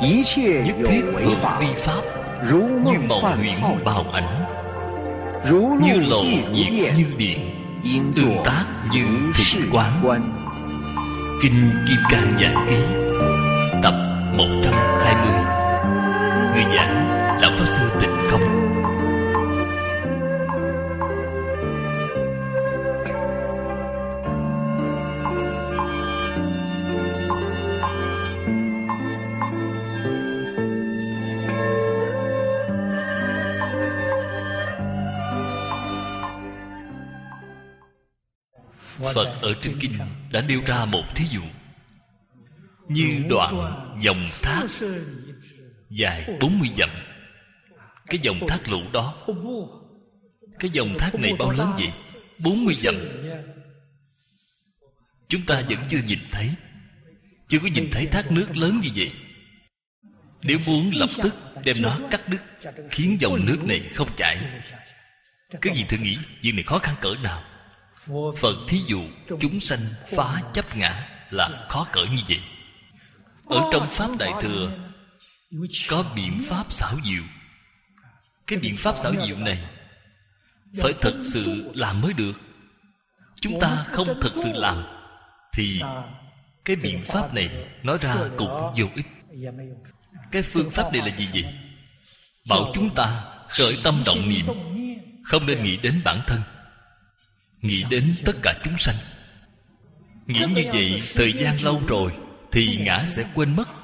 nhất thiết hữu vi pháp, như mộng huyễn bào ảnh, như lộ nhiệt như điện, tương tác như thị quán. Kinh Kim Cang Giảng Ký, tập 120. Người giảng Lão Pháp Sư Tịnh Không. Phật ở trên kinh đã nêu ra một thí dụ, như đoạn dòng thác dài 40 dặm. Cái dòng thác lũ đó, cái dòng thác này bao lớn vậy? 40 dặm. Chúng ta vẫn chưa nhìn thấy, chưa có nhìn thấy thác nước lớn như vậy. Nếu muốn lập tức đem nó cắt đứt, khiến dòng nước này không chảy, cái gì thử nghĩ chuyện này khó khăn cỡ nào. Phật thí dụ chúng sanh phá chấp ngã là khó cỡ như vậy. Ở trong Pháp Đại Thừa có biện pháp xảo diệu. Cái biện pháp xảo diệu này phải thực sự làm mới được. Chúng ta không thực sự làm thì cái biện pháp này nói ra cũng vô ích. Cái phương pháp này là gì vậy? Bảo chúng ta khởi tâm động niệm, không nên nghĩ đến bản thân, nghĩ đến tất cả chúng sanh. Nghĩ như vậy thời gian lâu rồi thì ngã sẽ quên mất.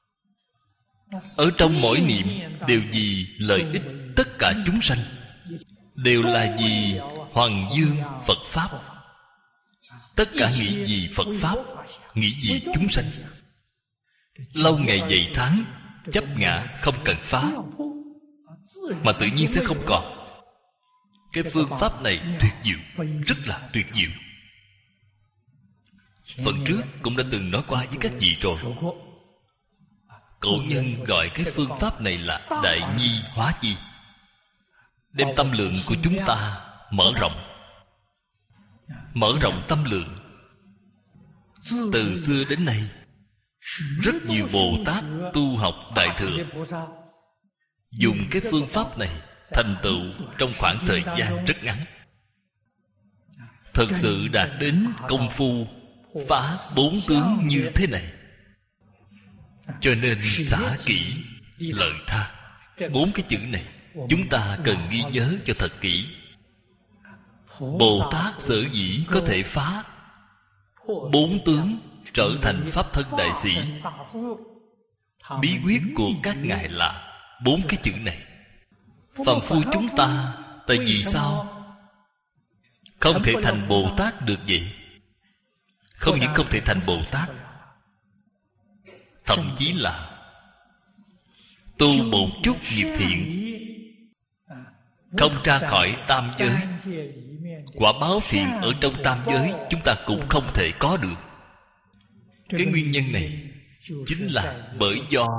Ở trong mỗi niệm đều vì lợi ích tất cả chúng sanh, đều là vì Hoàng Dương Phật Pháp. Tất cả nghĩ vì Phật Pháp, nghĩ vì chúng sanh. Lâu ngày vậy tháng, chấp ngã không cần phá, mà tự nhiên sẽ không còn. Cái phương pháp này tuyệt diệu, rất là tuyệt diệu. Phần trước cũng đã từng nói qua với các vị rồi. Cổ nhân gọi cái phương pháp này là Đại Nhi Hóa Chi, đem tâm lượng của chúng ta mở rộng. Mở rộng tâm lượng. Từ xưa đến nay, rất nhiều Bồ Tát tu học Đại Thừa dùng cái phương pháp này thành tựu trong khoảng thời gian rất ngắn, thực sự đạt đến công phu phá 4 tướng như thế này. Cho nên xả kỹ lợi tha, 4 cái chữ này chúng ta cần ghi nhớ cho thật kỹ. Bồ Tát sở dĩ có thể phá 4 tướng trở thành pháp thân đại sĩ, bí quyết của các ngài là 4 cái chữ này. Phàm phu chúng ta tại vì sao không thể thành Bồ Tát được vậy? Không những không thể thành Bồ Tát, thậm chí là tu một chút nghiệp thiện, không ra khỏi tam giới, quả báo thiện ở trong tam giới chúng ta cũng không thể có được. Cái nguyên nhân này chính là bởi do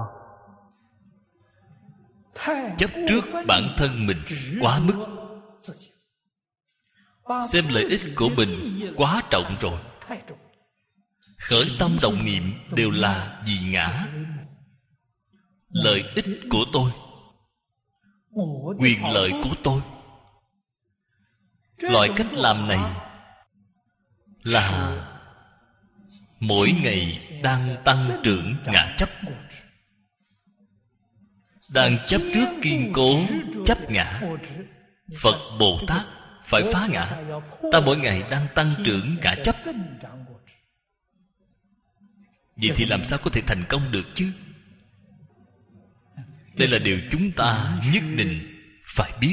chấp trước bản thân mình quá mức, xem lợi ích của mình quá trọng rồi. Khởi tâm động niệm đều là vì ngã. Lợi ích của tôi, quyền lợi của tôi. Loại cách làm này là mỗi ngày đang tăng trưởng ngã chấp, đang chấp trước kiên cố chấp ngã. Phật Bồ Tát phải phá ngã. Ta mỗi ngày đang tăng trưởng ngã chấp, vậy thì làm sao có thể thành công được chứ? Đây là điều chúng ta nhất định phải biết,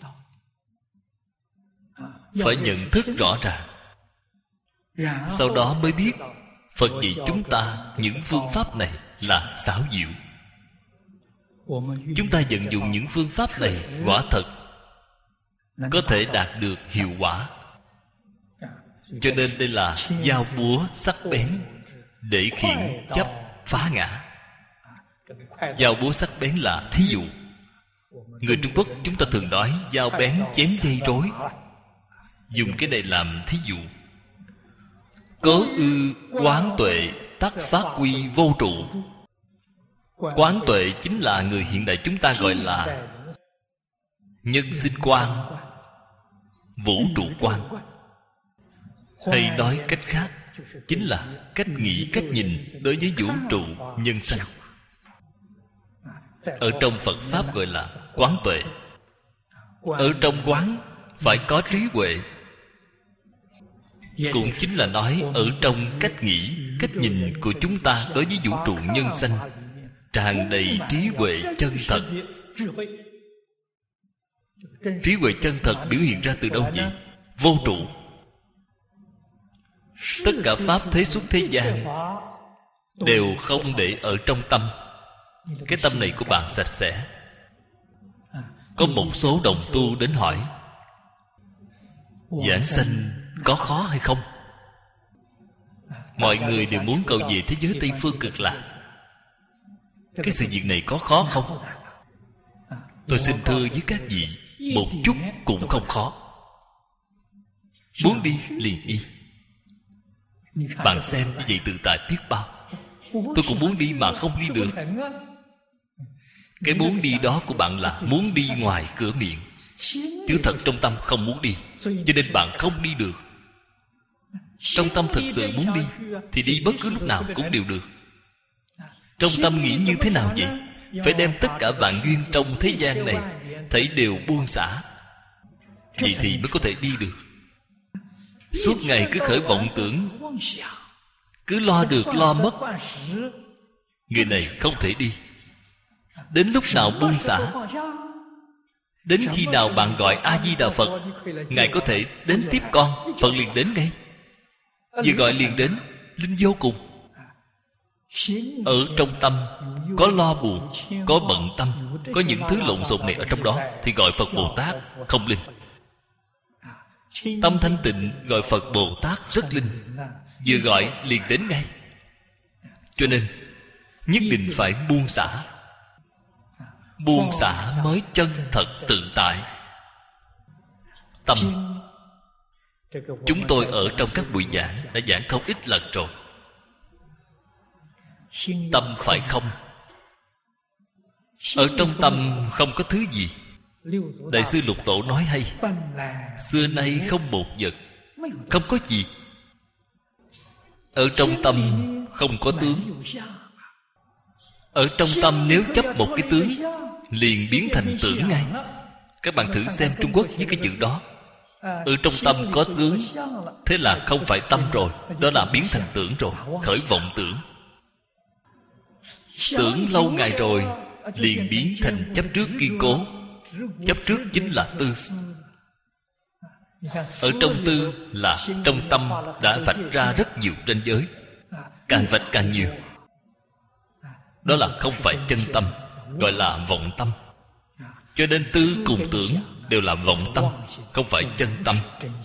phải nhận thức rõ ràng. Sau đó mới biết Phật dạy chúng ta những phương pháp này là xảo diệu. Chúng ta vận dụng những phương pháp này quả thật có thể đạt được hiệu quả. Cho nên đây là dao búa sắc bén để khiển chấp phá ngã. Dao búa sắc bén là thí dụ. Người Trung Quốc chúng ta thường nói dao bén chém dây rối, dùng cái này làm thí dụ. Cố ư quán tuệ tắc phát quy vô trụ. Quán tuệ chính là người hiện đại chúng ta gọi là nhân sinh quan, vũ trụ quan. Hay nói cách khác, chính là cách nghĩ, cách nhìn đối với vũ trụ nhân sanh. Ở trong Phật Pháp gọi là quán tuệ. Ở trong quán phải có trí huệ. Cũng chính là nói ở trong cách nghĩ, cách nhìn của chúng ta đối với vũ trụ nhân sanh tràn đầy trí huệ chân thật. Trí huệ chân thật biểu hiện ra từ đâu vậy? Vô trụ. Tất cả pháp thế xuất thế gian đều không để ở trong tâm. Cái tâm này của bạn sạch sẽ. Có một số đồng tu đến hỏi: giảng sanh có khó hay không? Mọi người đều muốn cầu về thế giới Tây Phương Cực Lạc. Cái sự việc này có khó không? Tôi xin thưa với các vị, một chút cũng không khó. Muốn đi liền đi. Bạn xem như vậy tự tại biết bao. Tôi cũng muốn đi mà không đi được. Cái muốn đi đó của bạn là muốn đi ngoài cửa miệng, chứ thật trong tâm không muốn đi. Cho nên bạn không đi được. Trong tâm thực sự muốn đi thì đi bất cứ lúc nào cũng đều được. Trong tâm nghĩ như thế nào vậy? Phải đem tất cả vạn duyên trong thế gian này thấy đều buông xả, vậy thì mới có thể đi được. Suốt ngày cứ khởi vọng tưởng, cứ lo được lo mất, người này không thể đi. Đến lúc nào buông xả? Đến khi nào bạn gọi A-di-đà Phật, Ngài có thể đến tiếp con, Phật liền đến ngay. Vừa gọi liền đến, linh vô cùng. Ở trong tâm có lo buồn, có bận tâm, có những thứ lộn xộn này ở trong đó, thì gọi Phật Bồ Tát không linh. Tâm thanh tịnh gọi Phật Bồ Tát rất linh. Vừa gọi liền đến ngay. Cho nên nhất định phải buông xả. Buông xả mới chân thật tự tại. Tâm, chúng tôi ở trong các buổi giảng đã giảng không ít lần rồi. Tâm phải không. Ở trong tâm không có thứ gì. Đại sư Lục Tổ nói hay: xưa nay không một vật, không có gì. Ở trong tâm không có tướng. Ở trong tâm nếu chấp một cái tướng, liền biến thành tưởng ngay. Các bạn thử xem Trung Quốc với cái chữ đó. Ở trong tâm có tướng, thế là không phải tâm rồi, đó là biến thành tưởng rồi, khởi vọng tưởng. Tưởng lâu ngày rồi liền biến thành chấp trước kiên cố. Chấp trước chính là tư. Ở trong tư là trong tâm đã vạch ra rất nhiều ranh giới, càng vạch càng nhiều. Đó là không phải chân tâm, gọi là vọng tâm. Cho nên tư cùng tưởng đều là vọng tâm, không phải chân tâm.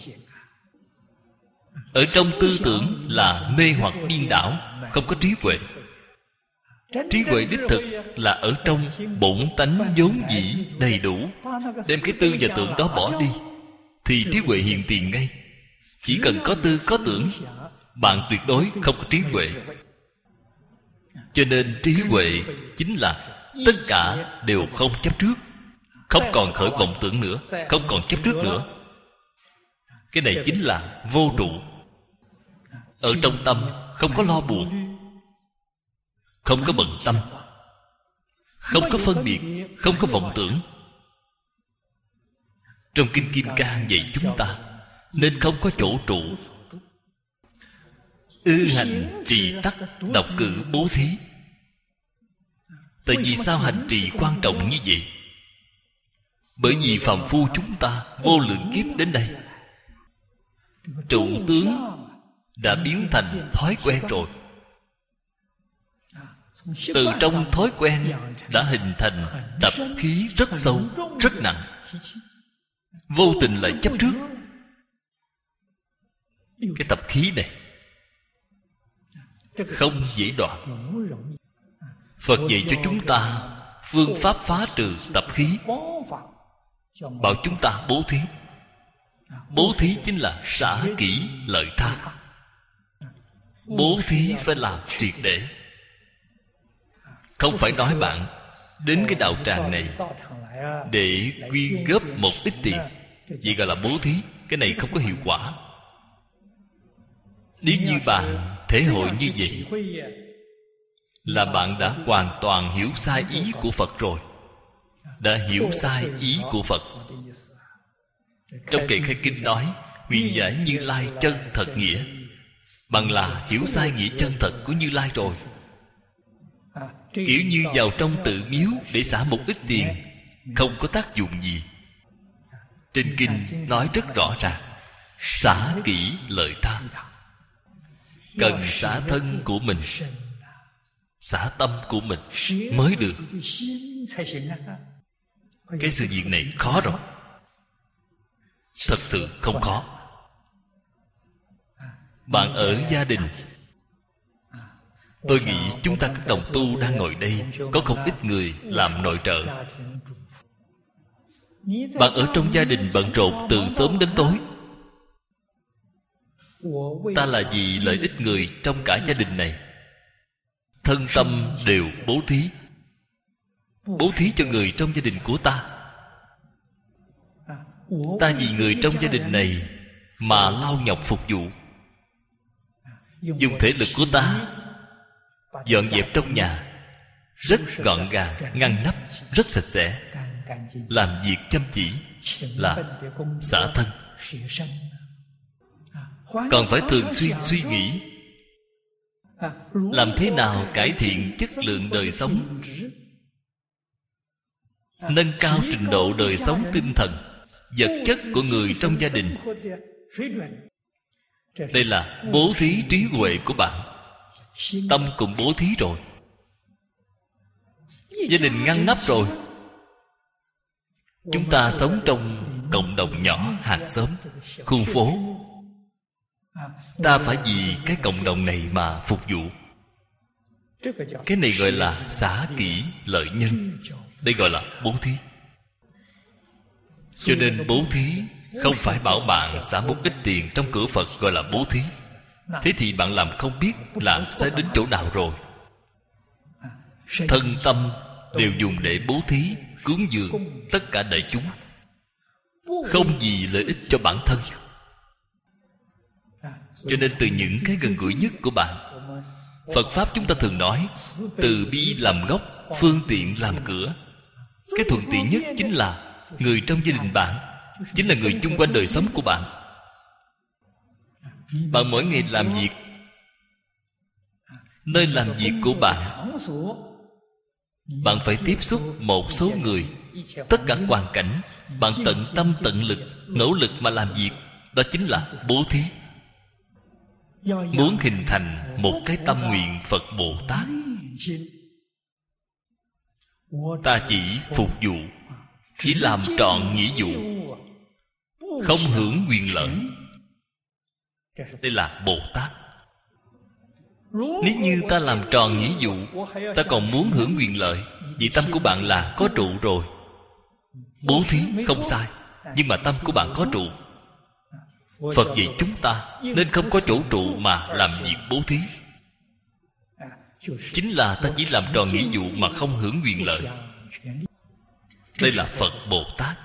Ở trong tư tưởng là mê hoặc điên đảo, không có trí huệ. Trí huệ đích thực là ở trong bổn tánh vốn dĩ đầy đủ. Đem cái tư và tưởng đó bỏ đi thì trí huệ hiện tiền ngay. Chỉ cần có tư có tưởng, bạn tuyệt đối không có trí huệ. Cho nên trí huệ chính là tất cả đều không chấp trước, không còn khởi vọng tưởng nữa, không còn chấp trước nữa. Cái này chính là vô trụ. Ở trong tâm không có lo buồn, không có bận tâm, không có phân biệt, không có vọng tưởng. Trong Kinh Kim Cang dạy chúng ta nên không có chỗ trụ. Ư hành trì tắc, độc cử bố thí. Tại vì sao hành trì quan trọng như vậy? Bởi vì phàm phu chúng ta vô lượng kiếp đến đây, trụ tướng đã biến thành thói quen rồi. Từ trong thói quen đã hình thành tập khí rất sâu, rất nặng. Vô tình lại chấp trước. Cái tập khí này không dễ đoạn. Phật dạy cho chúng ta phương pháp phá trừ tập khí, bảo chúng ta bố thí. Bố thí chính là xả kỹ lợi tha. Bố thí phải làm triệt để. Không phải nói bạn đến cái đạo tràng này để quyên góp một ít tiền, vậy gọi là bố thí. Cái này không có hiệu quả. Nếu như bạn thể hội như vậy, là bạn đã hoàn toàn hiểu sai ý của Phật rồi. Đã hiểu sai ý của Phật. Trong kệ khai kinh nói, nguyện giải Như Lai chân thật nghĩa. Bạn là hiểu sai nghĩa chân thật của Như Lai rồi. Kiểu như vào trong tự miếu để xả một ít tiền, không có tác dụng gì. Trên kinh nói rất rõ ràng, xả kỹ lợi他. Cần xả thân của mình, xả tâm của mình mới được. Cái sự việc này khó rồi. Thật sự không khó. Bạn ở gia đình, tôi nghĩ chúng ta các đồng tu đang ngồi đây, có không ít người làm nội trợ. Bạn ở trong gia đình bận rộn từ sớm đến tối. Ta là vì lợi ích người trong cả gia đình này, thân tâm đều bố thí. Bố thí cho người trong gia đình của ta. Ta vì người trong gia đình này mà lao nhọc phục vụ. Dùng thể lực của ta dọn dẹp trong nhà rất gọn gàng, ngăn nắp, rất sạch sẽ. Làm việc chăm chỉ là xả thân. Còn phải thường xuyên suy nghĩ làm thế nào cải thiện chất lượng đời sống, nâng cao trình độ đời sống tinh thần, vật chất của người trong gia đình. Đây là bố thí trí huệ của bạn. Tâm cũng bố thí rồi, gia đình ngăn nắp rồi. Chúng ta sống trong cộng đồng nhỏ, hàng xóm, khu phố. Ta phải vì cái cộng đồng này mà phục vụ. Cái này gọi là xả kỹ lợi nhân. Đây gọi là bố thí. Cho nên bố thí không phải bảo bạn xả một ít tiền trong cửa Phật gọi là bố thí. Thế thì bạn làm không biết là sẽ đến chỗ nào rồi. Thân tâm đều dùng để bố thí, cúng dường tất cả đại chúng, không vì lợi ích cho bản thân. Cho nên từ những cái gần gũi nhất của bạn, Phật Pháp chúng ta thường nói từ bi làm gốc, phương tiện làm cửa. Cái thuận tiện nhất chính là người trong gia đình bạn, chính là người chung quanh đời sống của bạn. Bạn mỗi ngày làm việc, nơi làm việc của bạn, bạn phải tiếp xúc một số người. Tất cả hoàn cảnh, bạn tận tâm tận lực, nỗ lực mà làm việc. Đó chính là bố thí. Muốn hình thành một cái tâm nguyện Phật Bồ Tát, ta chỉ phục vụ, chỉ làm trọn nghĩa vụ, không hưởng quyền lợi. Đây là Bồ Tát. Nếu như ta làm tròn nghĩa vụ, ta còn muốn hưởng quyền lợi, vì tâm của bạn là có trụ rồi. Bố thí không sai, nhưng mà tâm của bạn có trụ. Phật dạy chúng ta nên không có chỗ trụ mà làm việc bố thí. Chính là ta chỉ làm tròn nghĩa vụ mà không hưởng quyền lợi. Đây là Phật Bồ Tát.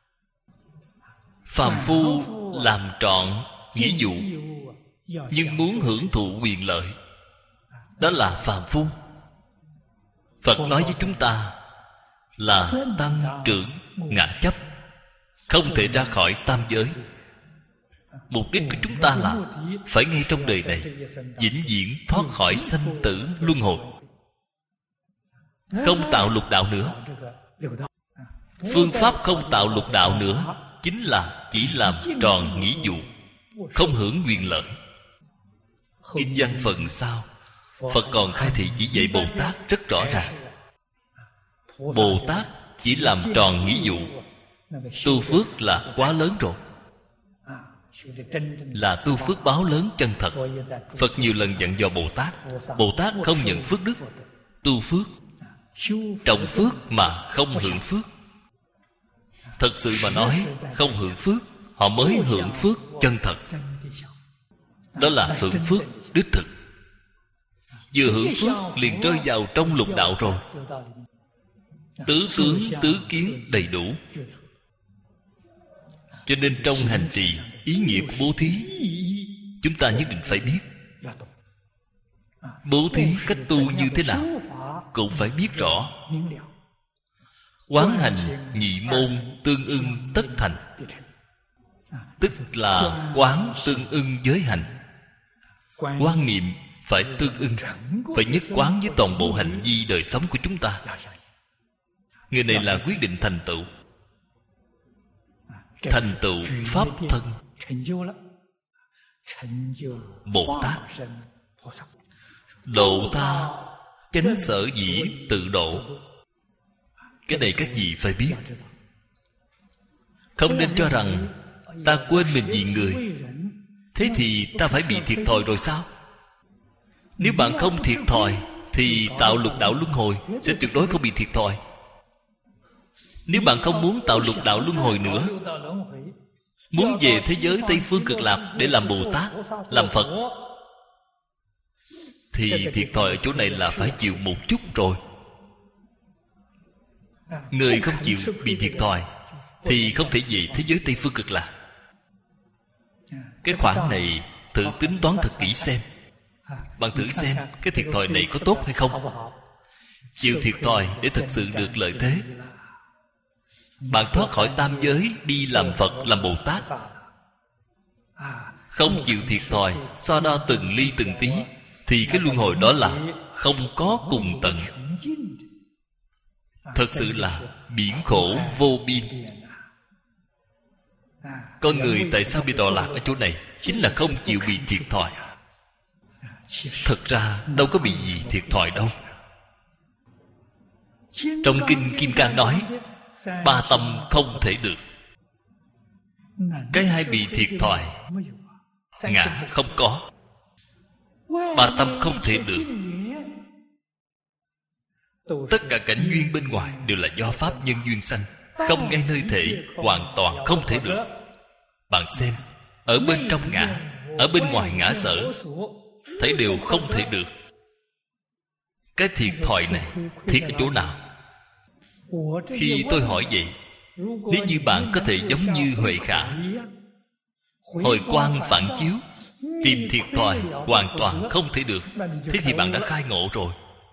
Phàm phu làm trọn nghĩa vụ nhưng muốn hưởng thụ quyền lợi, đó là phàm phu. Phật nói với chúng ta là tăng trưởng ngã chấp, không thể ra khỏi tam giới. Mục đích của chúng ta là phải ngay trong đời này vĩnh viễn thoát khỏi sanh tử luân hồi, không tạo lục đạo nữa. Phương pháp không tạo lục đạo nữa chính là chỉ làm tròn nghĩa vụ, không hưởng quyền lợi. Kinh văn phần sau, Phật còn khai thị chỉ dạy Bồ Tát rất rõ ràng. Bồ Tát chỉ làm tròn nghĩa vụ, tu phước là quá lớn rồi, là tu phước báo lớn chân thật. Phật nhiều lần dặn dò Bồ Tát. Bồ Tát không nhận phước đức, tu phước, trồng phước mà không hưởng phước. Thật sự mà nói, không hưởng phước, họ mới hưởng phước chân thật. Đó là hưởng phước đích thực. vừa hưởng phước liền rơi vào trong lục đạo rồi. Tứ tướng tứ kiến đầy đủ. Cho nên trong hành trì, ý nghĩa của bố thí chúng ta nhất định phải biết. Bố thí cách tu như thế nào cũng phải biết rõ. Quán hành nhị môn tương ưng tất thành, tức là quán tương ưng với hành. Quan niệm phải tương ưng, phải nhất quán với toàn bộ hành vi đời sống của chúng ta. Người này là quyết định thành tựu. Thành tựu pháp thân Bồ Tát. Độ ta chánh sở dĩ tự độ. Cái này các vị phải biết. Không nên cho rằng ta quên mình vì người, thế thì ta phải bị thiệt thòi rồi sao? Nếu bạn không thiệt thòi thì tạo lục đạo luân hồi sẽ tuyệt đối không bị thiệt thòi. Nếu bạn không muốn tạo lục đạo luân hồi nữa, muốn về thế giới Tây Phương Cực Lạc để làm Bồ Tát, làm Phật, thì thiệt thòi ở chỗ này là phải chịu một chút rồi. Người không chịu bị thiệt thòi thì không thể về thế giới Tây Phương Cực Lạc. Cái khoản này thử tính toán thật kỹ xem. Bạn thử xem cái thiệt thòi này có tốt hay không. Chịu thiệt thòi để thực sự được lợi thế. Bạn thoát khỏi tam giới đi làm Phật, làm Bồ Tát. Không chịu thiệt thòi, so đo từng ly từng tí, thì cái luân hồi đó là không có cùng tận. Thật sự là biển khổ vô biên. Con người tại sao bị đọa lạc ở chỗ này? Chính là không chịu bị thiệt thòi. Thật ra đâu có bị gì thiệt thòi đâu. Trong Kinh Kim Cang nói, ba tâm không thể được. Cái hai bị thiệt thòi, ngã không có. Ba tâm không thể được. Tất cả cảnh duyên bên ngoài đều là do pháp nhân duyên sanh, không ngay nơi thể, hoàn toàn không thể được. Bạn xem, ở bên trong ngã, ở bên ngoài ngã sở, thấy đều không thể được. Cái thiệt thòi này thiệt ở chỗ nào? Khi tôi hỏi vậy, nếu như bạn có thể giống như Huệ Khả, hồi quang phản chiếu, tìm thiệt thòi hoàn toàn không thể được, thế thì bạn đã khai ngộ rồi.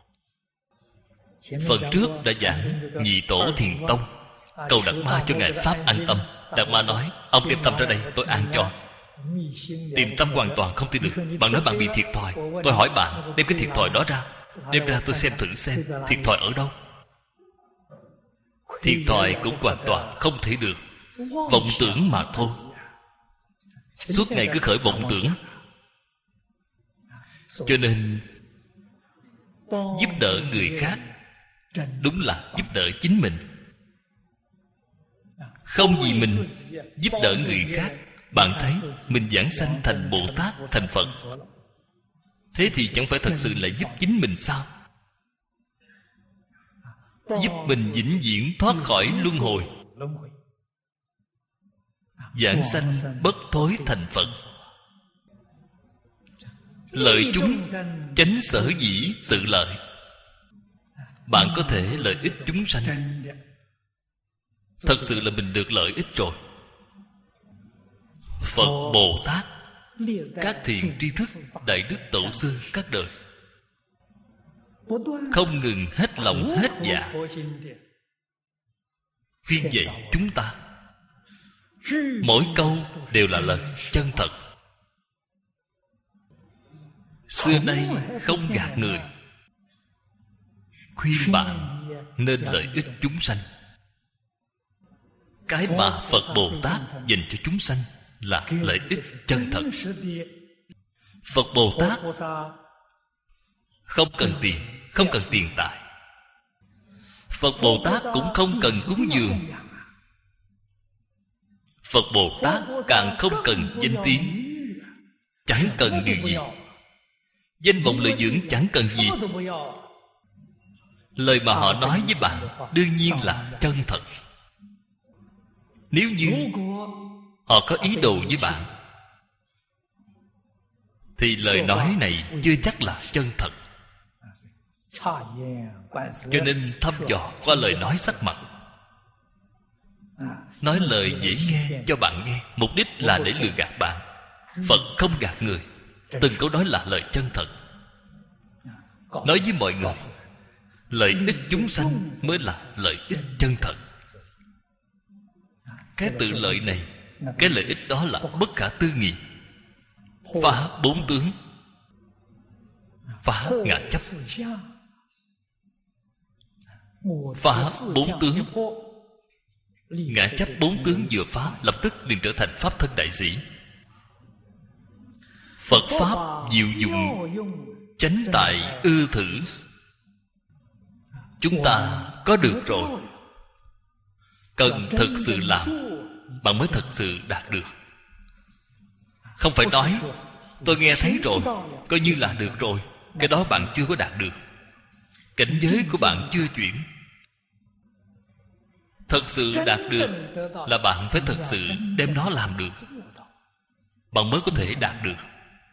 Phần trước đã giảng Nhị Tổ Thiền Tông, cầu Đạt Ma cho Ngài Pháp an tâm. Đạt Ma nói, ông đem tâm ra đây, tôi an cho. Tìm tâm hoàn toàn không thể được. Bạn nói bạn bị thiệt thòi, tôi hỏi bạn đem cái thiệt thòi đó ra. Đem ra tôi xem thử xem thiệt thòi ở đâu. Thiệt thòi cũng hoàn toàn không thể được. Vọng tưởng mà thôi. Suốt ngày cứ khởi vọng tưởng. Cho nên giúp đỡ người khác đúng là giúp đỡ chính mình. Không vì mình giúp đỡ người khác, bạn thấy mình giảng sanh thành Bồ Tát, thành Phật, thế thì chẳng phải thật sự là giúp chính mình sao? Giúp mình vĩnh viễn thoát khỏi luân hồi, giảng sanh bất thối thành Phật. Lợi chúng chánh sở dĩ tự lợi. Bạn có thể lợi ích chúng sanh. Thật sự là mình được lợi ích rồi. Phật Bồ Tát, các thiện tri thức, đại đức tổ sư các đời không ngừng hết lòng hết dạ khuyên dạy chúng ta. Mỗi câu đều là lời chân thật. Xưa nay không gạt người, khuyên bạn nên lợi ích chúng sanh. Cái mà Phật Bồ Tát dành cho chúng sanh là lợi ích chân thật. Phật Bồ Tát không cần tiền, không cần tiền tài. Phật Bồ Tát cũng không cần cúng dường. Phật Bồ Tát càng không cần danh tiếng, chẳng cần điều gì. Danh vọng lợi dưỡng chẳng cần gì. Lời mà họ nói với bạn đương nhiên là chân thật. Nếu như họ có ý đồ với bạn thì lời nói này chưa chắc là chân thật. Cho nên thăm dò qua lời nói sắc mặt, nói lời dễ nghe cho bạn nghe, mục đích là để lừa gạt bạn. Phật không gạt người. Từng câu nói là lời chân thật. Nói với mọi người, lợi ích chúng sanh mới là lợi ích chân thật. Cái tự lợi này, cái lợi ích đó là bất khả tư nghị. Phá bốn tướng, phá ngã chấp. Phá bốn tướng, ngã chấp bốn tướng vừa phá, lập tức liền trở thành pháp thân đại sĩ. Phật pháp diệu dụng, chánh tại ư thử. Chúng ta có được rồi, cần thực sự làm, bạn mới thật sự đạt được. Không phải nói tôi nghe thấy rồi, coi như là được rồi. Cái đó bạn chưa có đạt được. Cảnh giới của bạn chưa chuyển. Thật sự đạt được là bạn phải thật sự đem nó làm được, bạn mới có thể đạt được.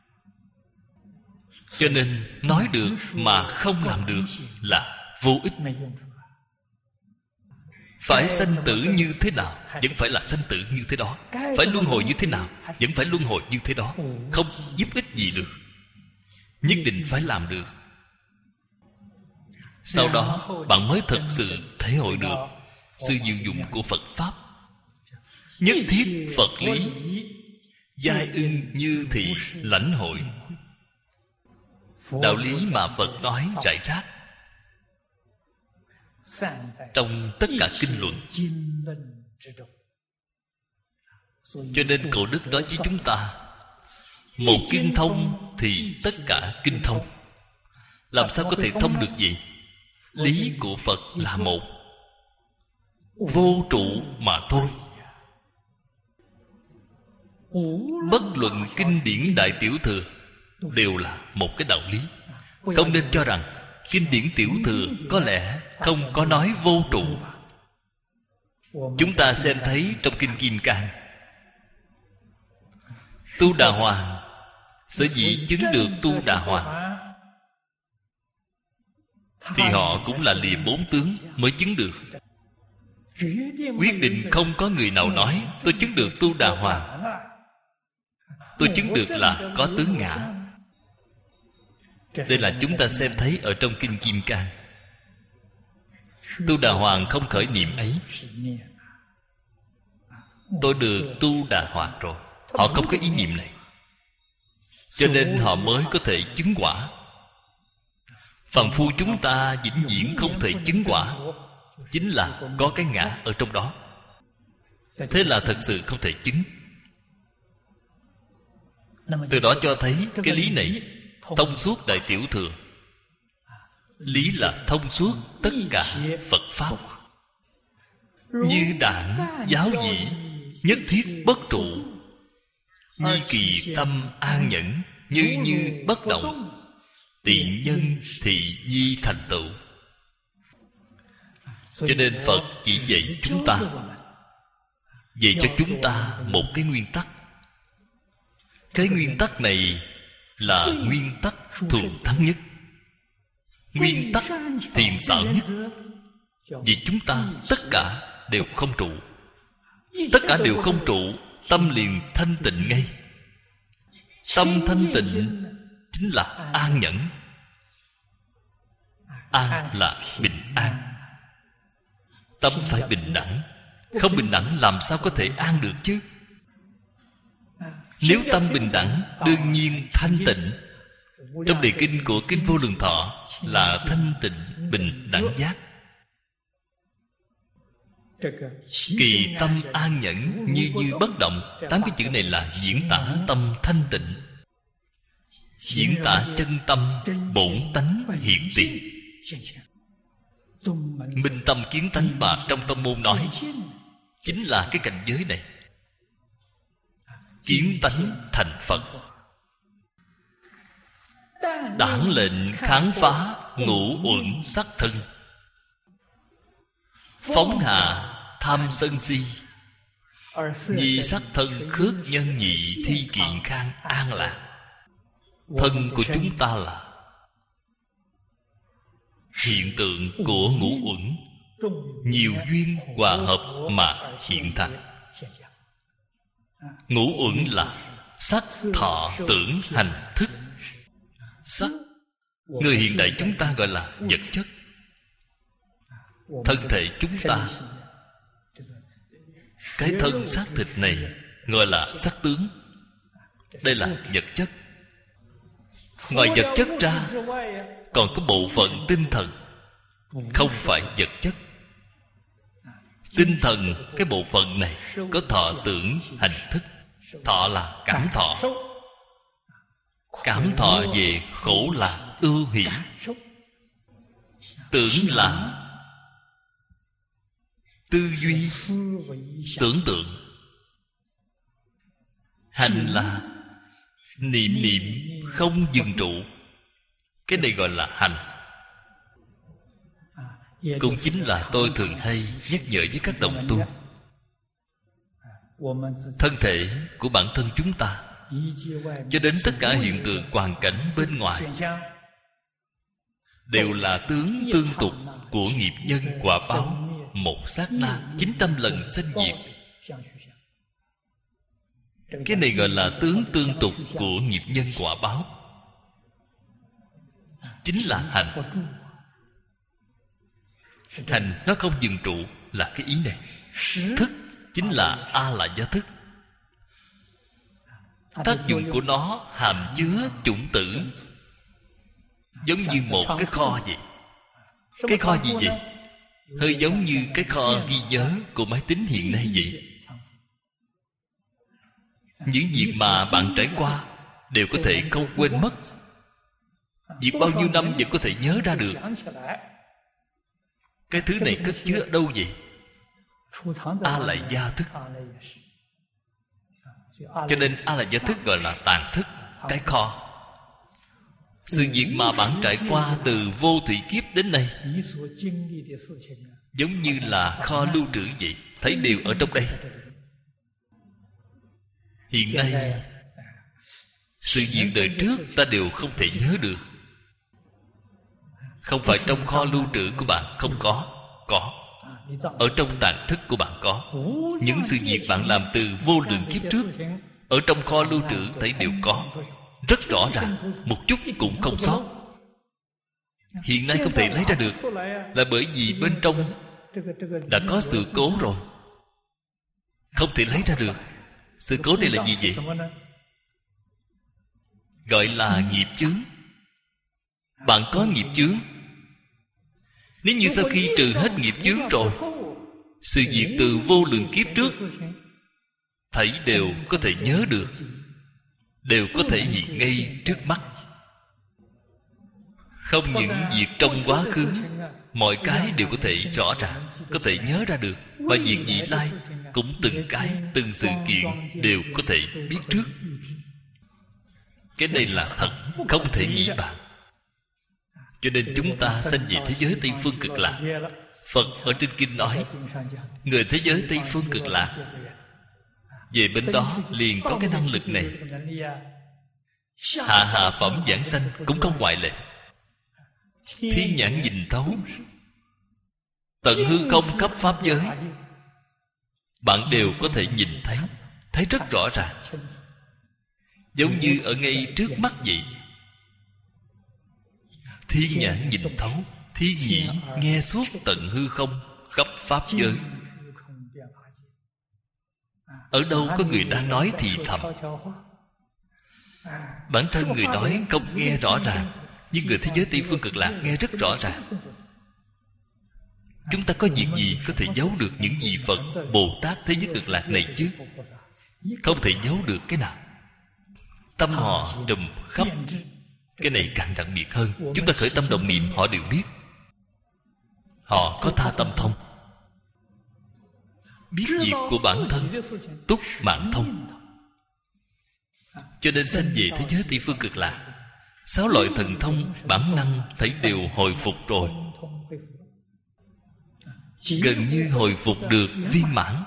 Cho nên nói được mà không làm được là vô ích. Phải sanh tử như thế nào vẫn phải là sanh tử như thế đó. Phải luân hồi như thế nào vẫn phải luân hồi như thế đó. Không giúp ích gì được. Nhất định phải làm được. Sau đó bạn mới thật sự thể hội được sự diệu dụng của Phật Pháp. Nhất thiết Phật lý, giai ưng như thị lãnh hội. Đạo lý mà Phật nói rải rác trong tất cả kinh luận. Cho nên Cậu Đức nói với chúng ta, một kinh thông thì tất cả kinh thông. Làm sao có thể thông được vậy? Lý của Phật là một, vô trụ mà thôi. Bất luận kinh điển Đại Tiểu Thừa đều là một cái đạo lý. Không nên cho rằng kinh điển Tiểu Thừa có lẽ không có nói vô trụ. Chúng ta xem thấy trong kinh Kim Cang, Tu Đà Hoàng sở dĩ chứng được Tu Đà Hoàng thì họ cũng là lìa bốn tướng mới chứng được. Quyết định không có người nào nói tôi chứng được Tu Đà Hoàng, tôi chứng được là có tướng ngã. Đây là chúng ta xem thấy ở trong kinh Kim Cang. Tu Đà Hoàng không khởi niệm ấy, tôi được Tu Đà Hoàng rồi. Họ không có ý niệm này, cho nên họ mới có thể chứng quả. Phàm phu chúng ta vĩnh viễn không thể chứng quả, chính là có cái ngã ở trong đó. Thế là thật sự không thể chứng. Từ đó cho thấy cái lý này thông suốt Đại Tiểu Thừa. Lý là thông suốt tất cả Phật Pháp. Như đảng giáo dĩ, nhất thiết bất trụ. Nhi kỳ tâm an nhẫn, như như bất động. Tiện nhân thì nhi thành tựu. Cho nên Phật chỉ dạy chúng ta, dạy cho chúng ta một cái nguyên tắc. Cái nguyên tắc này là nguyên tắc thuần thắng nhất, nguyên tắc thiện xảo nhất. Vì chúng ta tất cả đều không trụ. Tất cả đều không trụ, tâm liền thanh tịnh ngay. Tâm thanh tịnh chính là an nhẫn. An là bình an. Tâm phải bình đẳng. Không bình đẳng làm sao có thể an được chứ? Nếu tâm bình đẳng, đương nhiên thanh tịnh. Trong đề kinh của Kinh Vô Lượng Thọ là thanh tịnh bình đẳng giác. Kỳ tâm an nhẫn, như như bất động. 8 cái chữ này là diễn tả tâm thanh tịnh, diễn tả chân tâm bổn tánh hiện tiền. Minh tâm kiến tánh mà trong tông môn nói chính là cái cảnh giới này. Kiến tánh thành Phật. Đản lệnh kháng phá ngũ uẩn sắc thân. Phóng hạ tham sân si. Nhi sắc thân khước nhân nhị thi kiện khang an lạc. Thân của chúng ta là hiện tượng của ngũ uẩn, nhiều duyên hòa hợp mà hiện thành. Ngũ uẩn là sắc, thọ, tưởng, hành, thức. Sắc, người hiện đại chúng ta gọi là vật chất. Thân thể chúng ta, cái thân xác thịt này gọi là sắc tướng. Đây là vật chất. Ngoài vật chất ra còn có bộ phận tinh thần, không phải vật chất. Tinh thần, cái bộ phận này có thọ, tưởng, hành, thức. Thọ là cảm thọ. Cảm thọ về khổ là ưu hỷ. Tưởng là tư duy, tưởng tượng. Hành là niệm niệm không dừng trụ. Cái này gọi là hành. Cũng chính là tôi thường hay nhắc nhở với các đồng tu, thân thể của bản thân chúng ta cho đến tất cả hiện tượng hoàn cảnh bên ngoài đều là tướng tương tục của nghiệp nhân quả báo. Một sát na 900 lần sanh diệt. Cái này gọi là tướng tương tục của nghiệp nhân quả báo, chính là hành. Hành nó không dừng trụ là cái ý này. Thức chính là A-la-gia thức. Tác dụng của nó hàm chứa chủng tử, giống như một cái kho vậy. Cái kho gì vậy? Hơi giống như cái kho ghi nhớ của máy tính hiện nay vậy. Những việc mà bạn trải qua đều có thể không quên mất. Việc bao nhiêu năm vẫn có thể nhớ ra được. Cái thứ này cất chứa ở đâu vậy? A-la-gia thức. Cho nên A-la-gia thức gọi là tàng thức, cái kho. Sự việc mà bạn trải qua từ vô thủy kiếp đến nay giống như là kho lưu trữ vậy, thấy đều ở trong đây. Hiện nay sự việc đời trước ta đều không thể nhớ được. Không phải trong kho lưu trữ của bạn không có. Có. Ở trong tàng thức của bạn có. Những sự việc bạn làm từ vô lượng kiếp trước, ở trong kho lưu trữ thấy đều có, rất rõ ràng, một chút cũng không sót. Hiện nay không thể lấy ra được là bởi vì bên trong đã có sự cố rồi, không thể lấy ra được. Sự cố này là gì vậy? Gọi là nghiệp chướng. Bạn có nghiệp chướng. Nếu như sau khi trừ hết nghiệp chướng rồi, sự việc từ vô lượng kiếp trước thảy đều có thể nhớ được, đều có thể hiện ngay trước mắt. Không những việc trong quá khứ, mọi cái đều có thể rõ ràng, có thể nhớ ra được. Và việc vị lai cũng từng cái, từng sự kiện đều có thể biết trước. Cái này là thật, không thể nghĩ bàn. Cho nên chúng ta sanh về thế giới Tây Phương Cực Lạc. Phật ở trên kinh nói, người thế giới Tây Phương Cực Lạc về bên đó liền có cái năng lực này. Hạ phẩm giảng sanh cũng không ngoại lệ. Thiên nhãn nhìn thấu, tận hư không khắp pháp giới, bạn đều có thể nhìn thấy, thấy rất rõ ràng, giống như ở ngay trước mắt vậy. Thiên nhãn nhìn thấu, thiên nhĩ nghe suốt tận hư không khắp pháp giới. Ở đâu có người đang nói thì thầm, bản thân người nói không nghe rõ ràng, nhưng người thế giới Tây Phương Cực Lạc nghe rất rõ ràng. Chúng ta có việc gì có thể giấu được những vị Phật, Bồ Tát thế giới Cực Lạc này chứ? Không thể giấu được cái nào. Tâm họ trùm khắp. Cái này càng đặc biệt hơn. Chúng ta khởi tâm động niệm họ đều biết. Họ có tha tâm thông, biết việc của bản thân, túc mạng thông. Cho nên sanh về thế giới Tây Phương Cực Lạc, 6 loại thần thông bản năng thấy đều hồi phục rồi, gần như hồi phục được viên mãn,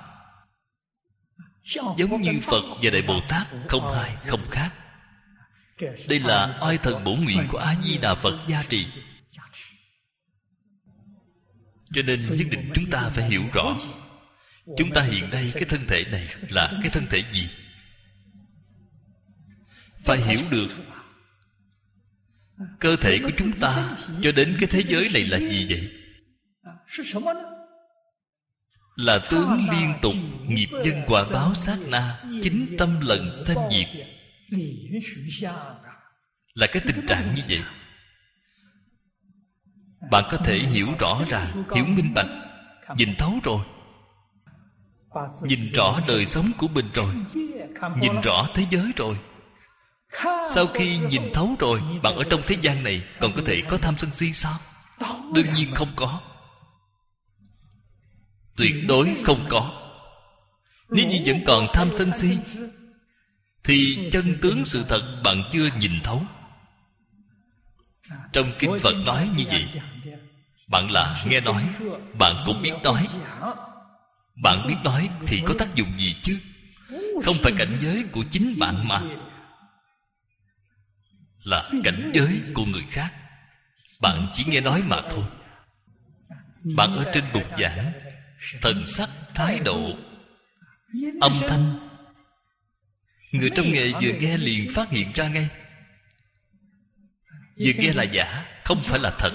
giống như Phật và Đại Bồ Tát không hai không khác. Đây là oai thần bổ nguyện của A Di Đà Phật gia trì. Cho nên nhất định chúng ta phải hiểu rõ chúng ta hiện nay cái thân thể này là cái thân thể gì. Phải hiểu được cơ thể của chúng ta cho đến cái thế giới này là gì vậy? Là tướng liên tục, nghiệp nhân quả báo sát na, 900 lần sanh diệt. Là cái tình trạng như vậy. Bạn có thể hiểu rõ ràng, hiểu minh bạch, nhìn thấu rồi, nhìn rõ đời sống của mình rồi, nhìn rõ thế giới rồi. Sau khi nhìn thấu rồi, bạn ở trong thế gian này còn có thể có tham sân si sao? Đương nhiên không có. Tuyệt đối không có. Nếu như vẫn còn tham sân si thì chân tướng sự thật bạn chưa nhìn thấu. Trong kinh Phật nói như vậy. Bạn là nghe nói, bạn cũng biết nói. Bạn biết nói thì có tác dụng gì chứ? Không phải cảnh giới của chính bạn mà, là cảnh giới của người khác. Bạn chỉ nghe nói mà thôi. Bạn ở trên bục giảng, thần sắc, thái độ, âm thanh, người trong nghề vừa nghe liền phát hiện ra ngay. Vừa nghe là giả, không phải là thật.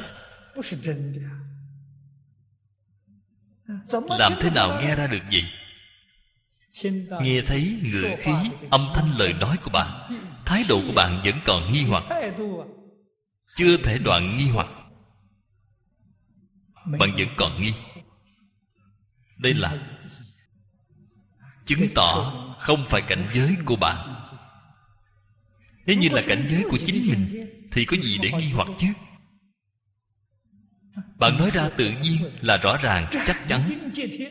Làm thế nào nghe ra được gì? Nghe thấy ngữ khí, âm thanh lời nói của bạn, thái độ của bạn vẫn còn nghi hoặc, chưa thể đoạn nghi hoặc. Bạn vẫn còn nghi. Đây là chứng tỏ không phải cảnh giới của bạn. Nếu như là cảnh giới của chính mình thì có gì để nghi hoặc chứ? Bạn nói ra tự nhiên là rõ ràng, chắc chắn,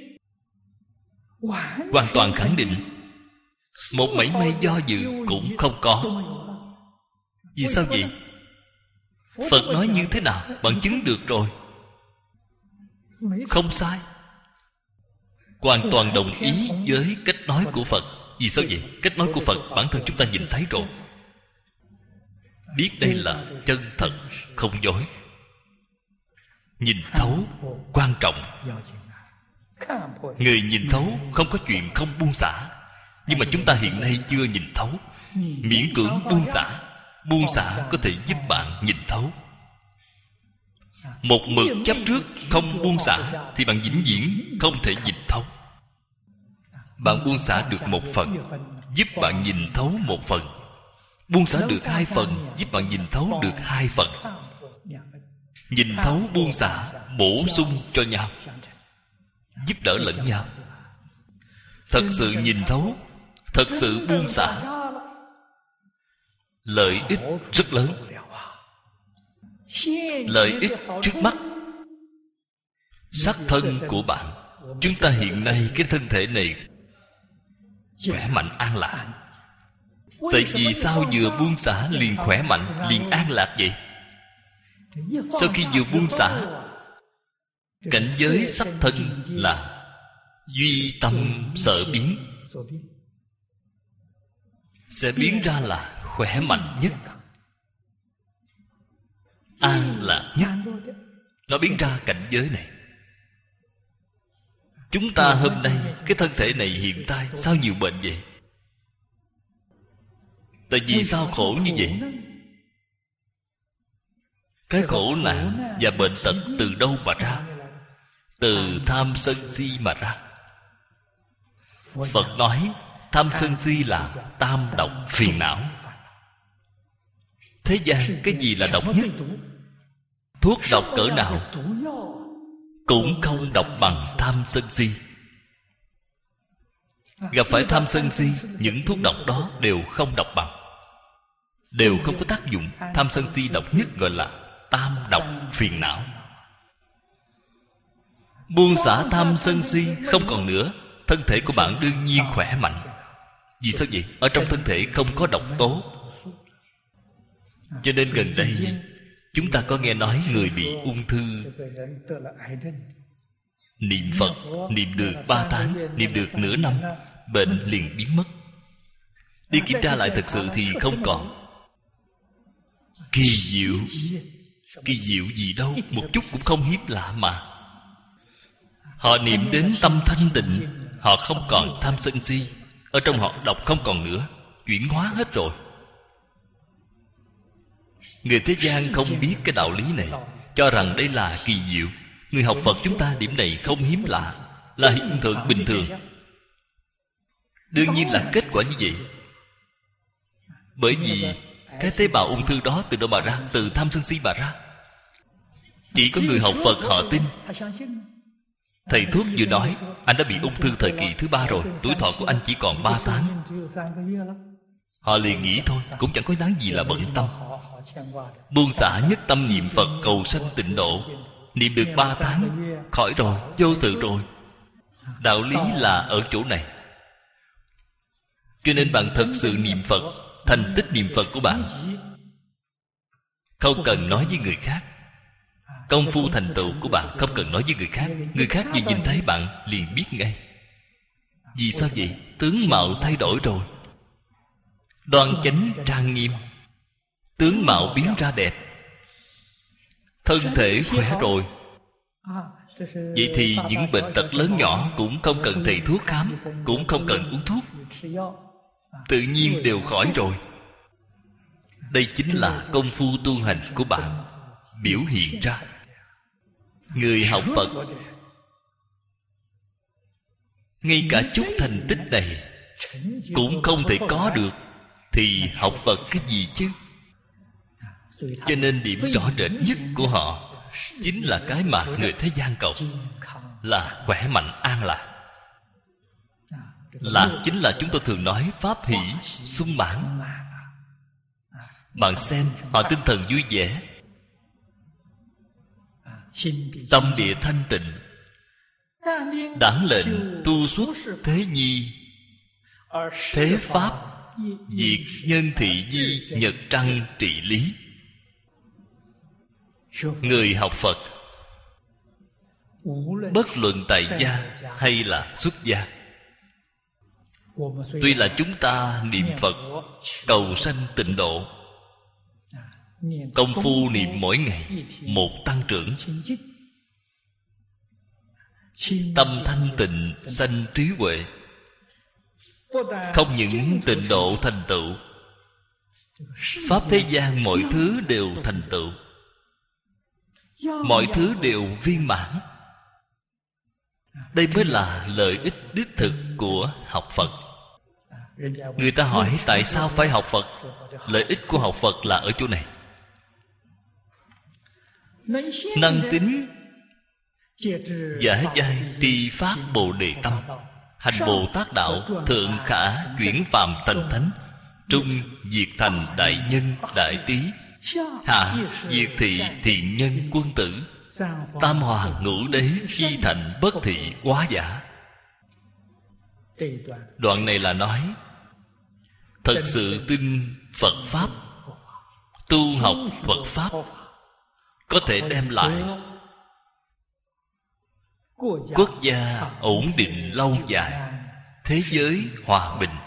hoàn toàn khẳng định, một mảy may do dự cũng không có. Vì sao vậy? Phật nói như thế nào bạn chứng được rồi. Không sai. Hoàn toàn đồng ý với cách nói của Phật. Vì sao vậy? Cách nói của Phật bản thân chúng ta nhìn thấy rồi, biết đây là chân thật, không dối. Nhìn thấu quan trọng. Người nhìn thấu không có chuyện không buông xả. Nhưng mà chúng ta hiện nay chưa nhìn thấu, miễn cưỡng buông xả. Buông xả có thể giúp bạn nhìn thấu. Một mực chấp trước không buông xả thì bạn vĩnh viễn không thể nhìn thấu. Bạn buông xả được một phần, giúp bạn nhìn thấu một phần. Buông xả được hai phần, giúp bạn nhìn thấu được hai phần. Nhìn thấu buông xả, bổ sung cho nhau, giúp đỡ lẫn nhau. Thật sự nhìn thấu, thật sự buông xả, lợi ích rất lớn. Lợi ích trước mắt, sắc thân của bạn. Chúng ta hiện nay cái thân thể này khỏe mạnh an lạc. Tại vì sao vừa buông xả liền khỏe mạnh, liền an lạc vậy? Sau khi vừa buông xả, cảnh giới sắc thân là duy tâm sở biến, sẽ biến ra là khỏe mạnh nhất, an lạc nhất. Nó biến ra cảnh giới này. Chúng ta hôm nay cái thân thể này hiện tại sao nhiều bệnh vậy? Tại vì sao khổ như vậy? Cái khổ nạn và bệnh tật từ đâu mà ra? Từ tham sân si mà ra. Phật nói tham sân si là tam độc phiền não. Thế gian cái gì là độc nhất? Thuốc độc cỡ nào cũng không độc bằng tham sân si. Gặp phải tham sân si, những thuốc độc đó đều không độc bằng, đều không có tác dụng. Tham sân si độc nhất gọi là tam độc phiền não. Buông xả tham sân si không còn nữa, thân thể của bạn đương nhiên khỏe mạnh. Vì sao vậy? Ở trong thân thể không có độc tố. Cho nên gần đây chúng ta có nghe nói người bị ung thư, niệm Phật, niệm được 3 tháng, niệm được nửa năm, bệnh liền biến mất. Đi kiểm tra lại thật sự thì không còn. Kỳ diệu. Kỳ diệu gì đâu, một chút cũng không hiếm lạ mà. Họ niệm đến tâm thanh tịnh, họ không còn tham sân si. Ở trong họ độc không còn nữa, chuyển hóa hết rồi. Người thế gian không biết cái đạo lý này, cho rằng đây là kỳ diệu. Người học Phật chúng ta điểm này không hiếm lạ, là hiện tượng bình thường. Đương nhiên là kết quả như vậy. Bởi vì cái tế bào ung thư đó từ đâu mà ra? Từ tham sân si mà ra. Chỉ có người học Phật họ tin. Thầy thuốc vừa nói anh đã bị ung thư thời kỳ thứ 3 rồi, tuổi thọ của anh chỉ còn 3 tháng. Họ liền nghĩ thôi, cũng chẳng có đáng gì là bận tâm. Buông xả nhất tâm niệm Phật cầu sanh tịnh độ. Niệm được 3 tháng, khỏi rồi, vô sự rồi. Đạo lý là ở chỗ này. Cho nên bạn thật sự niệm Phật, thành tích niệm Phật của bạn không cần nói với người khác. Công phu thành tựu của bạn không cần nói với người khác. Người khác vừa nhìn thấy bạn liền biết ngay. Vì sao vậy? Tướng mạo thay đổi rồi, đoan chánh trang nghiêm, tướng mạo biến ra đẹp, thân thể khỏe rồi. Vậy thì những bệnh tật lớn nhỏ cũng không cần thầy thuốc khám, cũng không cần uống thuốc, tự nhiên đều khỏi rồi. Đây chính là công phu tu hành của bạn biểu hiện ra. Người học Phật ngay cả chút thành tích này cũng không thể có được, thì học Phật cái gì chứ? Cho nên điểm rõ rệt nhất của họ chính là cái mà người thế gian cầu, là khỏe mạnh an lạc. Lạc chính là chúng tôi thường nói pháp hỷ sung mãn. Bạn xem họ tinh thần vui vẻ, tâm địa thanh tịnh, đản lệnh tu xuất thế nhi, thế pháp diệt nhân thị di, nhật trăng trị lý. Người học Phật bất luận tại gia hay là xuất gia, tuy là chúng ta niệm Phật cầu sanh tịnh độ, công phu niệm mỗi ngày một tăng trưởng, tâm thanh tịnh sanh trí huệ, không những tịnh độ thành tựu, pháp thế gian mọi thứ đều thành tựu, mọi thứ đều viên mãn. Đây mới là lợi ích đích thực của học Phật. Người ta hỏi tại sao phải học Phật? Lợi ích của học Phật là ở chỗ này. Năng tín giả giai tri pháp bồ đề tâm, hành Bồ Tát đạo, thượng khả chuyển phàm thành thánh, trung diệt thành đại nhân đại trí, hạ diệt thị thiện nhân quân tử, tam hoàng ngũ đế chi thành bất thị quá giả. Đoạn này là nói thật sự tin Phật Pháp, tu học Phật Pháp có thể đem lại quốc gia ổn định lâu dài, thế giới hòa bình.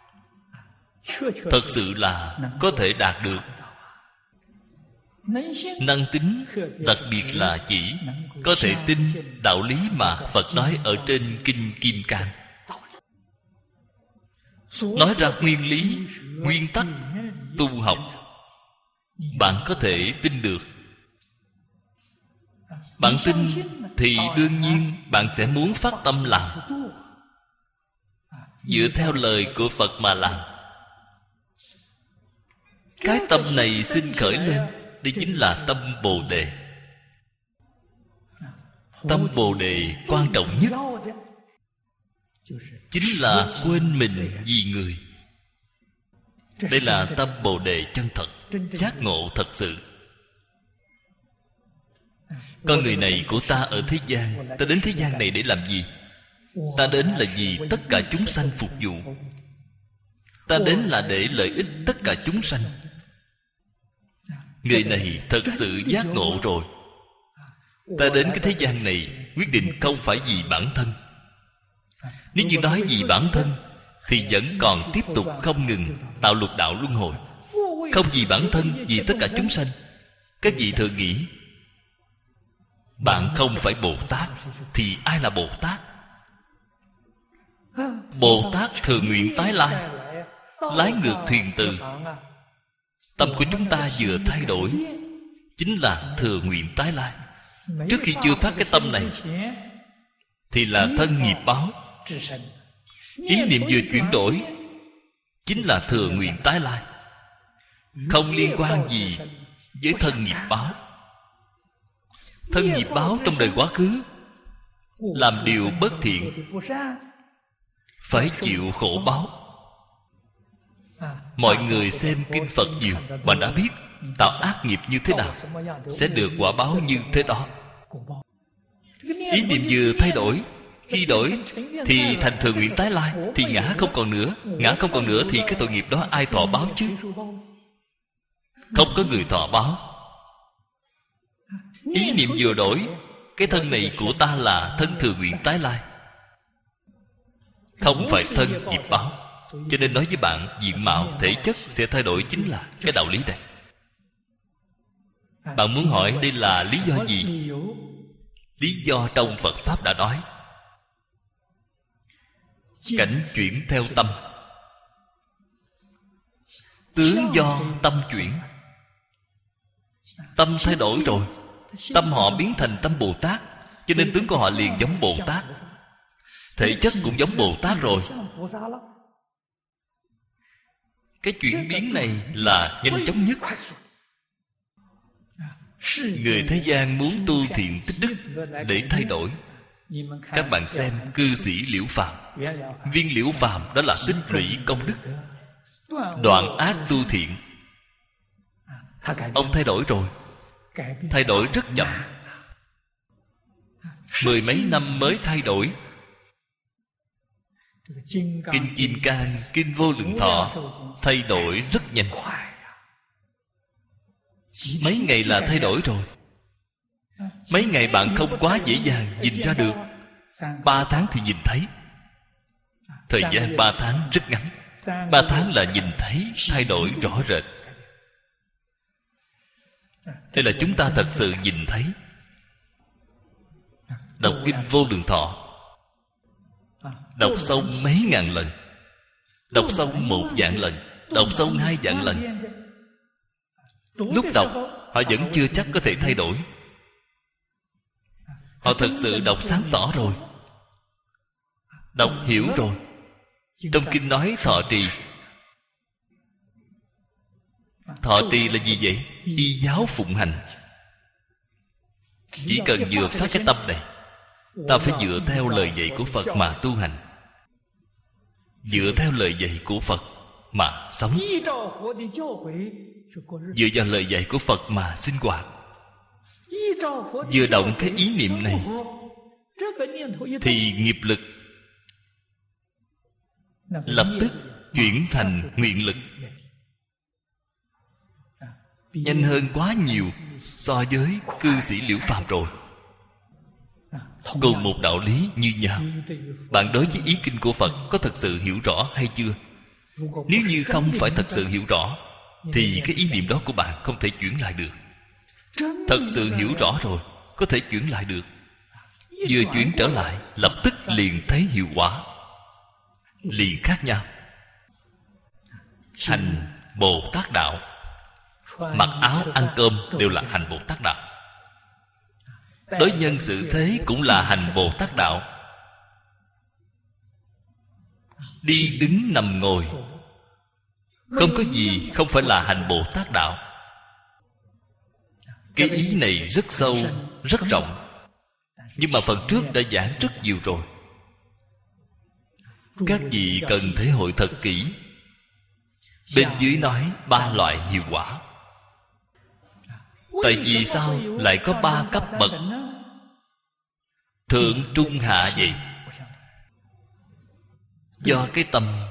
Thật sự là có thể đạt được. Năng tín đặc biệt là chỉ có thể tin đạo lý mà Phật nói ở trên Kinh Kim Cang, nói ra nguyên lý, nguyên tắc tu học. Bạn có thể tin được. Bạn tin thì đương nhiên bạn sẽ muốn phát tâm làm, dựa theo lời của Phật mà làm. Cái tâm này sinh khởi lên, đây chính là tâm Bồ Đề. Tâm Bồ Đề quan trọng nhất chính là quên mình vì người. Đây là tâm Bồ Đề chân thật, giác ngộ thật sự. Con người này của ta ở thế gian, ta đến thế gian này để làm gì? Ta đến là vì tất cả chúng sanh phục vụ. Ta đến là để lợi ích tất cả chúng sanh. Người này thật sự giác ngộ rồi. Ta đến cái thế gian này quyết định không phải vì bản thân. Nếu như nói vì bản thân thì vẫn còn tiếp tục không ngừng tạo lục đạo luân hồi. Không vì bản thân, vì tất cả chúng sanh. Các vị thường nghĩ bạn không phải Bồ Tát, thì ai là Bồ Tát? Bồ Tát thừa nguyện tái lai, lái ngược thuyền từ. Tâm của chúng ta vừa thay đổi, chính là thừa nguyện tái lai. Trước khi chưa phát cái tâm này thì là thân nghiệp báo. Ý niệm vừa chuyển đổi, chính là thừa nguyện tái lai, không liên quan gì với thân nghiệp báo. Thân nghiệp báo trong đời quá khứ làm điều bất thiện, phải chịu khổ báo. Mọi người xem kinh Phật nhiều, bạn đã biết tạo ác nghiệp như thế nào sẽ được quả báo như thế đó. Ý niệm vừa thay đổi, khi đổi thì thành thừa nguyện tái lai, thì ngã không còn nữa. Ngã không còn nữa thì cái tội nghiệp đó ai thọ báo chứ? Không có người thọ báo. Ý niệm vừa đổi, cái thân này của ta là thân thừa nguyện tái lai, không phải thân nghiệp báo. Cho nên nói với bạn, diện mạo, thể chất sẽ thay đổi chính là cái đạo lý này. Bạn muốn hỏi đây là lý do gì? Lý do trong Phật Pháp đã nói, cảnh chuyển theo tâm, tướng do tâm chuyển. Tâm thay đổi rồi, tâm họ biến thành tâm Bồ Tát, cho nên tướng của họ liền giống Bồ Tát. Thể chất cũng giống Bồ Tát rồi. Cái chuyển biến này là nhanh chóng nhất. Người thế gian muốn tu thiện tích đức để thay đổi. Các bạn xem cư sĩ Liễu Phàm, viên Liễu Phàm đó là tích lũy công đức, đoạn ác tu thiện. Ông thay đổi rồi, thay đổi rất chậm, 10 mấy năm mới thay đổi. Kinh Kim Cang, Kinh Vô Lượng Thọ thay đổi rất nhanh, mấy ngày là thay đổi rồi. Mấy ngày bạn không quá dễ dàng nhìn ra được, 3 tháng thì nhìn thấy. Thời gian 3 tháng rất ngắn, 3 tháng là nhìn thấy thay đổi rõ rệt. Đây là chúng ta thật sự nhìn thấy. Đọc Kinh Vô Lượng Thọ, đọc xong mấy ngàn lần, đọc xong 1 vạn lần, đọc xong 2 vạn lần. Lúc đọc họ vẫn chưa chắc có thể thay đổi. Họ thật sự đọc sáng tỏ rồi, đọc hiểu rồi. Trong kinh nói thọ trì. Thọ trì là gì vậy? Y giáo phụng hành. Chỉ cần vừa phát cái tâm này, ta phải dựa theo lời dạy của Phật mà tu hành, dựa theo lời dạy của Phật mà sống, dựa vào lời dạy của Phật mà sinh hoạt. Vừa động cái ý niệm này thì nghiệp lực lập tức chuyển thành nguyện lực, nhanh hơn quá nhiều so với cư sĩ Liễu Phàm rồi. Cùng một đạo lý như nhau, bạn đối với ý kinh của Phật có thật sự hiểu rõ hay chưa? Nếu như không phải thật sự hiểu rõ thì cái ý niệm đó của bạn không thể chuyển lại được. Thật sự hiểu rõ rồi có thể chuyển lại được. Vừa chuyển trở lại, lập tức liền thấy hiệu quả, liền khác nhau. Hành Bồ Tát đạo, mặc áo ăn cơm đều là hành Bồ Tát đạo. Đối nhân xử thế cũng là hành Bồ Tát đạo. Đi đứng nằm ngồi, không có gì không phải là hành Bồ Tát đạo. Cái ý này rất sâu, rất rộng, nhưng mà phần trước đã giảng rất nhiều rồi. Các vị cần thể hội thật kỹ. Bên dưới nói 3 loại hiệu quả. Tại vì sao lại có 3 cấp bậc thượng trung hạ vậy? Do cái tâm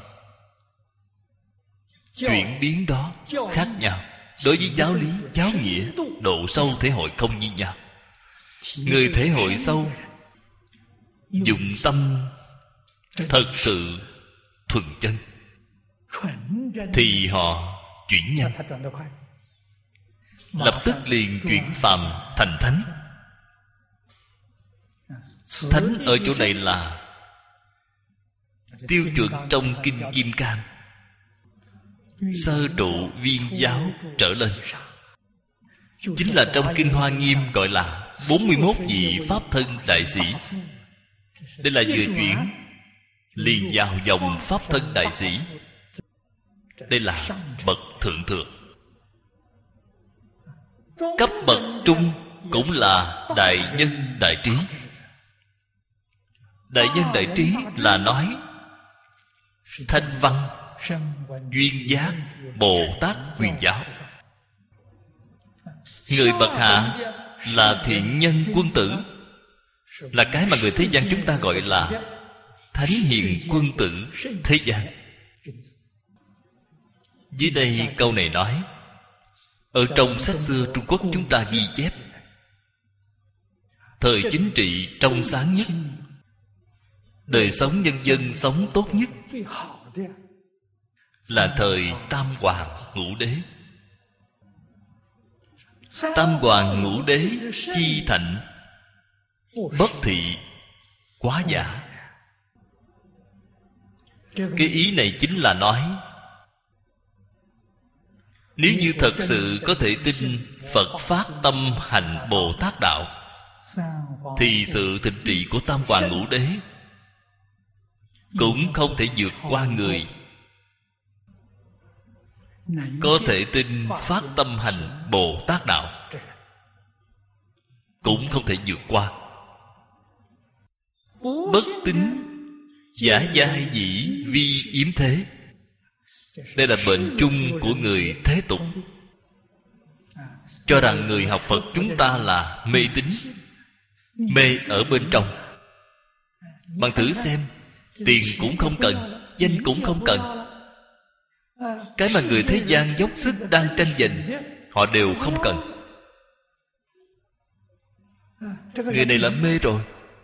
chuyển biến đó khác nhau. Đối với giáo lý, giáo nghĩa, độ sâu thể hội không như nhau. Người thể hội sâu, dụng tâm thật sự thuần chân, thì họ chuyển nhanh, lập tức liền chuyển phàm thành thánh. Thánh ở chỗ này là tiêu chuẩn trong Kinh Kim Cang, sơ trụ viên giáo trở lên. Chính là trong Kinh Hoa Nghiêm gọi là 41 vị Pháp thân đại sĩ. Đây là vừa chuyển liền vào dòng Pháp thân đại sĩ. Đây là bậc thượng thừa. Cấp bậc trung cũng là đại nhân đại trí. Đại nhân đại trí là nói Thanh Văn, Duyên Giác, Bồ Tát Huyền Giáo. Người bậc hạ là thiện nhân quân tử, là cái mà người thế gian chúng ta gọi là thánh hiền quân tử thế gian. Dưới đây câu này nói, ở trong sách xưa Trung Quốc chúng ta ghi chép, thời chính trị trong sáng nhất, đời sống nhân dân sống tốt nhất là thời Tam Hoàng Ngũ Đế. Tam Hoàng Ngũ Đế chi thạnh, bất thị quá giả. Cái ý này chính là nói, nếu như thật sự có thể tin Phật phát tâm hành Bồ Tát đạo, thì sự thịnh trị của Tam Hoàng Ngũ Đế cũng không thể vượt qua người có thể tin phát tâm hành Bồ Tát đạo, cũng không thể vượt qua. Bất tín giả giai dĩ vi yếm thế. Đây là bệnh chung của người thế tục, cho rằng người học Phật chúng ta là mê tín. Mê ở bên trong. Bạn thử xem, tiền cũng không cần, danh cũng không cần. Cái mà người thế gian dốc sức đang tranh giành, họ đều không cần. Người này là mê rồi.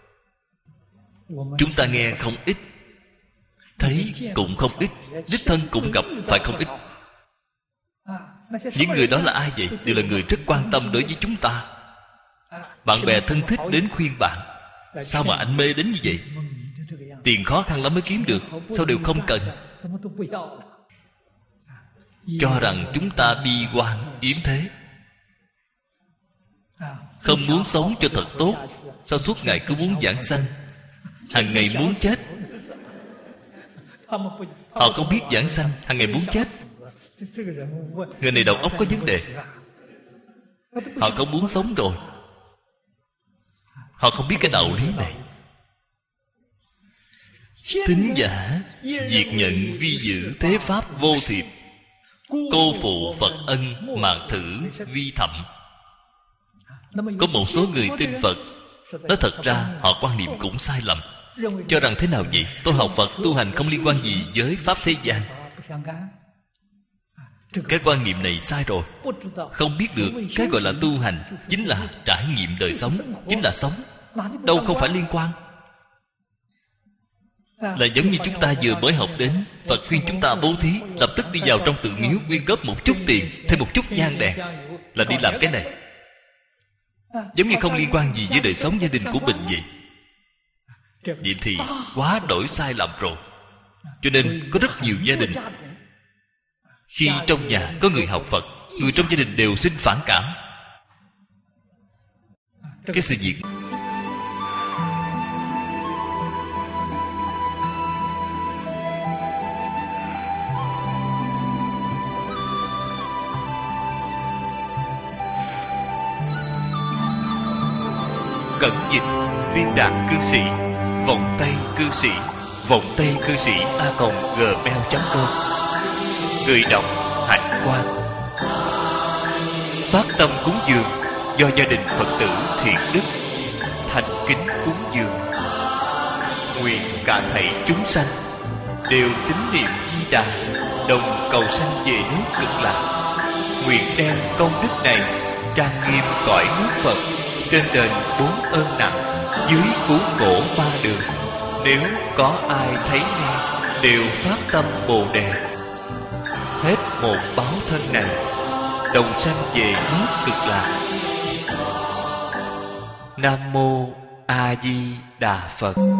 Chúng ta nghe không ít, thấy cũng không ít, đích thân cũng gặp phải không ít. Những người đó là ai vậy? Đều là người rất quan tâm đối với chúng ta. Bạn bè thân thích đến khuyên bạn, sao mà anh mê đến như vậy? Tiền khó khăn lắm mới kiếm được, sao đều không cần? Cho rằng chúng ta bi quan yếm thế, không muốn sống cho thật tốt. Sao suốt ngày cứ muốn vãng sanh, hàng ngày muốn chết? Họ không biết vãng sanh, hàng ngày muốn chết. Người này đầu óc có vấn đề. Họ không muốn sống rồi. Họ không biết cái đạo lý này. Tín giả diệt nhận vi giữ thế pháp vô thiệp, cô phụ Phật ân mà thử vi thậm. Có một số người tin Phật, nói thật ra họ quan niệm cũng sai lầm, cho rằng thế nào vậy? Tôi học Phật tu hành không liên quan gì với pháp thế gian. Cái quan niệm này sai rồi. Không biết được cái gọi là tu hành chính là trải nghiệm đời sống, chính là sống. Đâu không phải liên quan. Là giống như chúng ta vừa mới học đến, Phật khuyên chúng ta bố thí, lập tức đi vào trong tượng miếu quyên góp một chút tiền, thêm một chút nhang đèn, là đi làm cái này. Giống như không liên quan gì với đời sống gia đình của mình vậy. Vậy thì quá đổi sai lầm rồi. Cho nên có rất nhiều gia đình, khi trong nhà có người học Phật, người trong gia đình đều sinh phản cảm. Cái sự việc cẩn dịch viên đạn cư sĩ, vọng tây cư sĩ, vọng tây cư sĩ a.gmail.com. Người đọc Hạnh Quang. Phát tâm cúng dường do gia đình Phật tử thiện đức thành kính cúng dường. Nguyện cả thảy chúng sanh đều tín niệm Di Đà, đồng cầu sanh về nước Cực Lạc. Nguyện đem công đức này trang nghiêm cõi nước Phật, trên đền 4 ơn nặng, dưới cứu khổ 3 đường. Nếu có ai thấy nghe, đều phát tâm Bồ Đề, hết một báo thân này, đồng sanh về nước Cực Lạc. Nam mô A Di Đà Phật.